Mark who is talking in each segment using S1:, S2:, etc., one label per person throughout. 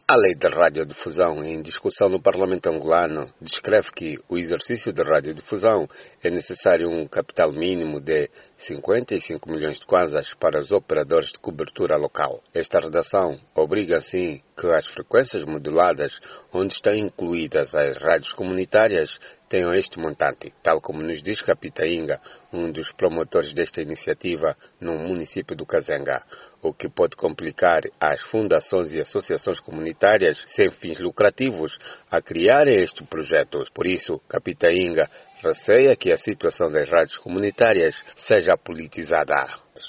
S1: A lei de radiodifusão em discussão no Parlamento angolano descreve que o exercício de radiodifusão é necessário um capital mínimo de 55 milhões de kwanzas para os operadores de cobertura local. Esta redação obriga, assim, que as frequências moduladas, onde estão incluídas as rádios comunitárias, tenham este montante, tal como nos diz Capitainga, um dos promotores desta iniciativa no município do Kazenga, o que pode complicar as fundações e associações comunitárias sem fins lucrativos a criarem este projeto. Por isso, Capitainga receia que a situação das rádios comunitárias seja politizada.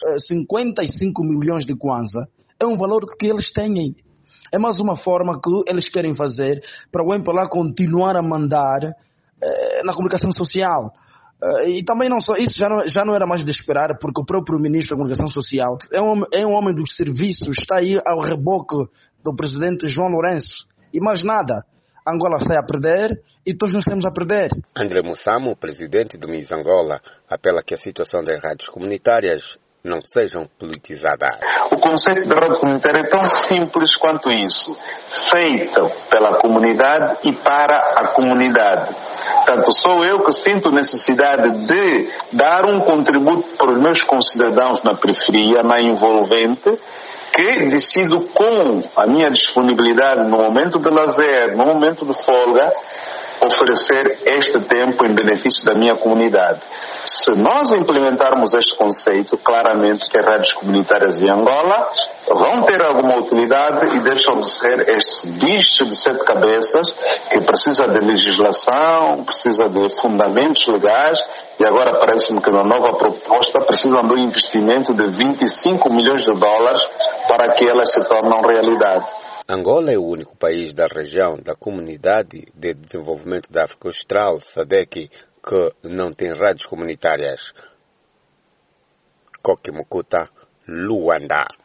S2: 55 milhões de kwanza é um valor que eles têm. É mais uma forma que eles querem fazer para o MPLA continuar a mandar na comunicação social. E também não só, isso já não era mais de esperar, porque o próprio ministro da comunicação social é um homem dos serviços, está aí ao reboque do presidente João Lourenço. E mais nada, Angola sai a perder e todos nós temos a perder.
S1: André Mussamo, presidente do MIS Angola, apela que a situação das rádios comunitárias não sejam politizadas.
S3: O conceito de rádio comunitária é tão simples quanto isso, feita pela comunidade e para a comunidade. Portanto, sou eu que sinto necessidade de dar um contributo para os meus concidadãos na periferia, na envolvente, que decido com a minha disponibilidade no momento de lazer, no momento de folga, oferecer este tempo em benefício da minha comunidade. Se nós implementarmos este conceito, claramente que as rádios comunitárias em Angola vão ter alguma utilidade e deixam de ser este bicho de 7 cabeças que precisa de legislação, precisa de fundamentos legais e agora parece-me que na nova proposta precisam de um investimento de 25 milhões de dólares para que elas se tornem realidade.
S1: Angola é o único país da região da Comunidade de Desenvolvimento da África Austral, SADC, que não tem rádios comunitárias. Koki Mukuta, Luanda.